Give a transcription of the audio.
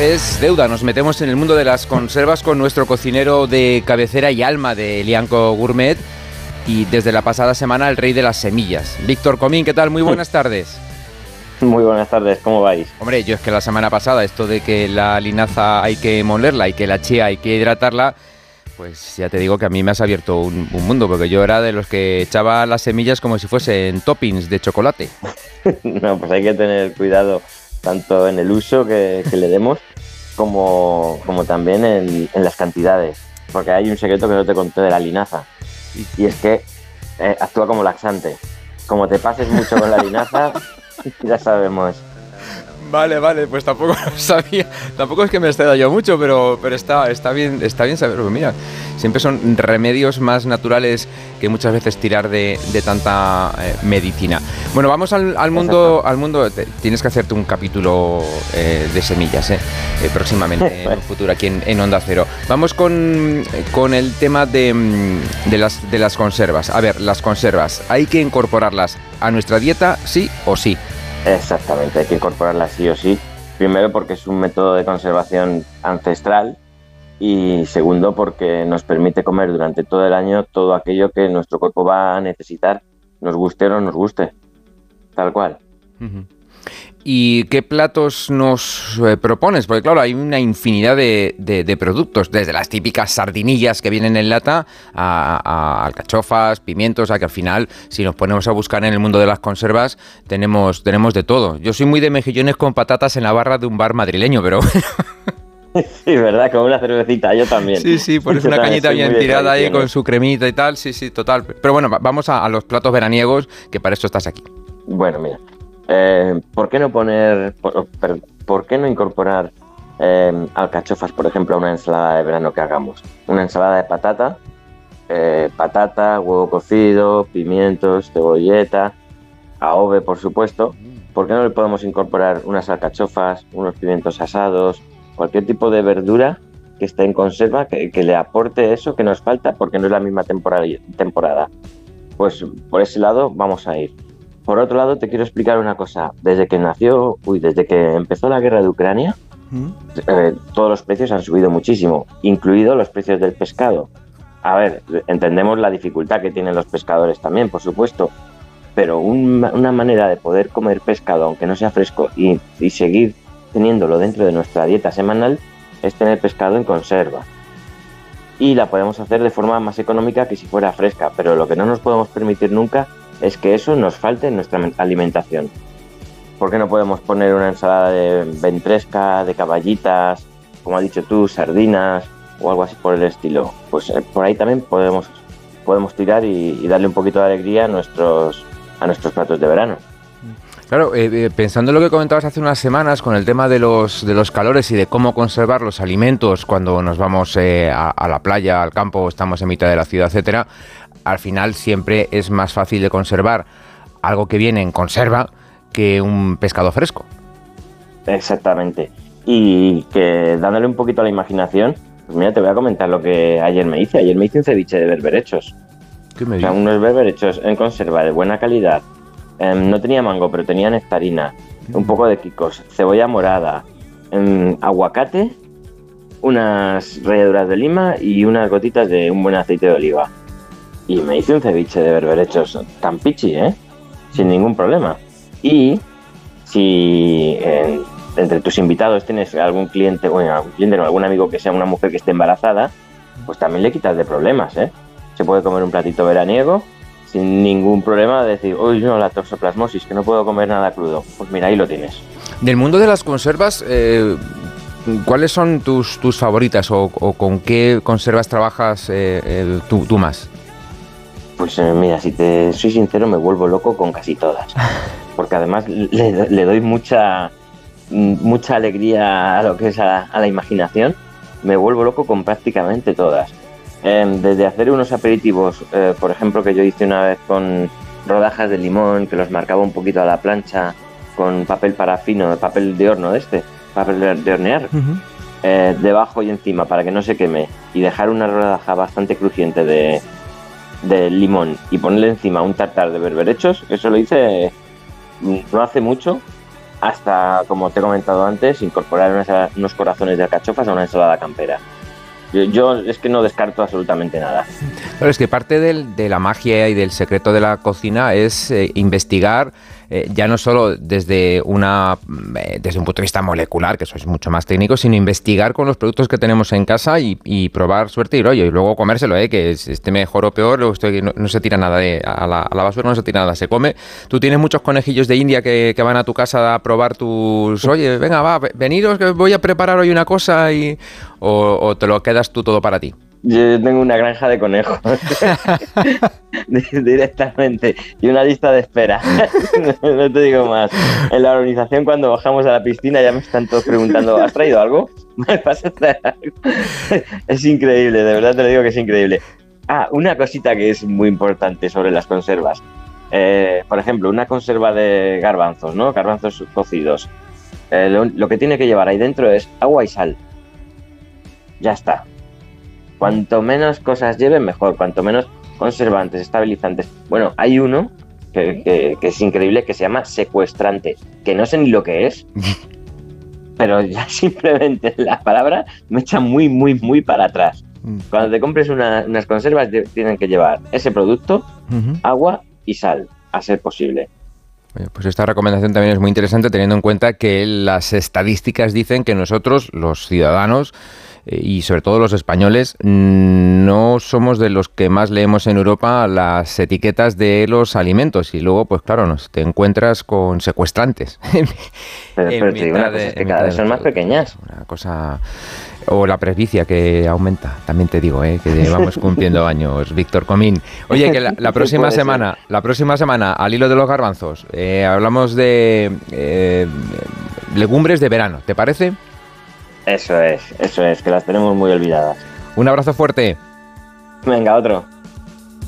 es deuda. Nos metemos en el mundo de las conservas con nuestro cocinero de cabecera y alma de Lianco Gourmet y desde la pasada semana el rey de las semillas. Víctor Comín, ¿qué tal? Muy buenas tardes. Muy buenas tardes, ¿cómo vais? Hombre, yo es que la semana pasada esto de que la linaza hay que molerla y que la chía hay que hidratarla, pues ya te digo que a mí me has abierto un mundo, porque yo era de los que echaba las semillas como si fuesen toppings de chocolate. No, pues hay que tener cuidado tanto en el uso que le demos como también en las cantidades, porque hay un secreto que no te conté de la linaza, y es que actúa como laxante. Como te pases mucho con la linaza, ya sabemos. Vale, pues tampoco lo sabía. Tampoco es que me esté dando yo mucho, pero está bien saberlo. Mira, siempre son remedios más naturales que muchas veces tirar de tanta medicina. Bueno, vamos al mundo. Tienes que hacerte un capítulo de semillas próximamente, en un futuro, aquí en Onda Cero. Vamos con el tema de las conservas. A ver, las conservas, ¿hay que incorporarlas a nuestra dieta, sí o sí? Exactamente, hay que incorporarla sí o sí. Primero porque es un método de conservación ancestral y segundo porque nos permite comer durante todo el año todo aquello que nuestro cuerpo va a necesitar, nos guste o no nos guste, tal cual. Uh-huh. ¿Y qué platos nos propones? Porque claro, hay una infinidad de productos, desde las típicas sardinillas que vienen en lata a alcachofas, pimientos, a que al final, si nos ponemos a buscar en el mundo de las conservas, tenemos de todo. Yo soy muy de mejillones con patatas en la barra de un bar madrileño, pero Sí, ¿verdad? Con una cervecita, yo también. Sí, pones una cañita bien tirada ahí con su cremita y tal, sí, total. Pero bueno, vamos a los platos veraniegos, que para esto estás aquí. Bueno, mira. ¿Por qué no incorporar alcachofas, por ejemplo, a una ensalada de verano que hagamos? Una ensalada de patata, huevo cocido, pimientos, cebolleta, aove, por supuesto. ¿Por qué no le podemos incorporar unas alcachofas, unos pimientos asados, cualquier tipo de verdura que esté en conserva, que le aporte eso que nos falta porque no es la misma temporada? Pues por ese lado vamos a ir. Por otro lado, te quiero explicar una cosa. Desde que empezó la guerra de Ucrania, todos los precios han subido muchísimo, incluidos los precios del pescado. A ver, entendemos la dificultad que tienen los pescadores también, por supuesto, pero una manera de poder comer pescado, aunque no sea fresco, y seguir teniéndolo dentro de nuestra dieta semanal, es tener pescado en conserva. Y la podemos hacer de forma más económica que si fuera fresca, pero lo que no nos podemos permitir nunca es que eso nos falte en nuestra alimentación. ¿Por qué no podemos poner una ensalada de ventresca, de caballitas, como has dicho tú, sardinas o algo así por el estilo? Pues por ahí también podemos tirar y darle un poquito de alegría a nuestros platos de verano. Claro, pensando en lo que comentabas hace unas semanas con el tema de los calores y de cómo conservar los alimentos cuando nos vamos a la playa, al campo, estamos en mitad de la ciudad, etcétera, al final siempre es más fácil de conservar algo que viene en conserva que un pescado fresco. Exactamente. Y que dándole un poquito a la imaginación, pues mira, te voy a comentar lo que ayer me hice. Ayer me hice un ceviche de berberechos. ¿Qué me dices? O sea, unos berberechos en conserva de buena calidad. No tenía mango, pero tenía nectarina, un poco de quicos, cebolla morada, aguacate, unas ralladuras de lima y unas gotitas de un buen aceite de oliva. Y me hice un ceviche de berberechos tan pichi, sin ningún problema. Y si entre tus invitados tienes algún cliente, algún amigo que sea una mujer que esté embarazada, pues también le quitas de problemas, Se puede comer un platito veraniego sin ningún problema de decir, uy, no, la toxoplasmosis, que no puedo comer nada crudo. Pues mira, ahí lo tienes. Del mundo de las conservas, ¿cuáles son tus favoritas o con qué conservas trabajas tú más? Pues mira, si te soy sincero, me vuelvo loco con casi todas. Porque además le doy mucha alegría a lo que es a la imaginación. Me vuelvo loco con prácticamente todas. Desde hacer unos aperitivos, por ejemplo, que yo hice una vez con rodajas de limón, que los marcaba un poquito a la plancha, con papel parafino, papel de horno papel de hornear, debajo y encima para que no se queme, y dejar una rodaja bastante crujiente de limón y ponerle encima un tartar de berberechos. Eso lo hice no hace mucho, hasta, como te he comentado antes, incorporar unos corazones de alcachofas a una ensalada campera. Yo es que no descarto absolutamente nada. Claro, es que parte de la magia y del secreto de la cocina es investigar, ya no solo desde un punto de vista molecular, que eso es mucho más técnico, sino investigar con los productos que tenemos en casa y probar suerte y rollo, y luego comérselo, que esté mejor o peor, luego no se tira nada a la basura, no se tira nada, se come. Tú tienes muchos conejillos de India que van a tu casa a probar tus... Oye, venga, va, veniros que voy a preparar hoy una cosa o te lo quedas tú todo para ti. Yo tengo una granja de conejos directamente y una lista de espera. No te digo más. En la organización, cuando bajamos a la piscina, ya me están todos preguntando: ¿has traído algo? ¿Me vas a traer algo? Es increíble, de verdad te lo digo que es increíble. Una cosita que es muy importante sobre las conservas. Por ejemplo, una conserva de garbanzos, ¿no? Garbanzos cocidos. Lo que tiene que llevar ahí dentro es agua y sal. Ya está. Cuanto menos cosas lleven, mejor. Cuanto menos conservantes, estabilizantes. Bueno, hay uno que es increíble, que se llama secuestrante, que no sé ni lo que es, pero ya simplemente la palabra me echa muy, muy, muy para atrás. Cuando te compres unas conservas, tienen que llevar ese producto, agua y sal, a ser posible. Pues esta recomendación también es muy interesante, teniendo en cuenta que las estadísticas dicen que nosotros, los ciudadanos, y sobre todo los españoles, no somos de los que más leemos en Europa las etiquetas de los alimentos, y luego, pues claro, te encuentras con secuestrantes. Pero te digo una cosa, es que cada vez son más pequeñas. Una cosa... O la presbicia, que aumenta, también te digo, que vamos cumpliendo años, Víctor Comín. Oye, que la próxima semana, al hilo de los garbanzos, hablamos de legumbres de verano, ¿te parece? Eso es, que las tenemos muy olvidadas. Un abrazo fuerte. Venga, otro.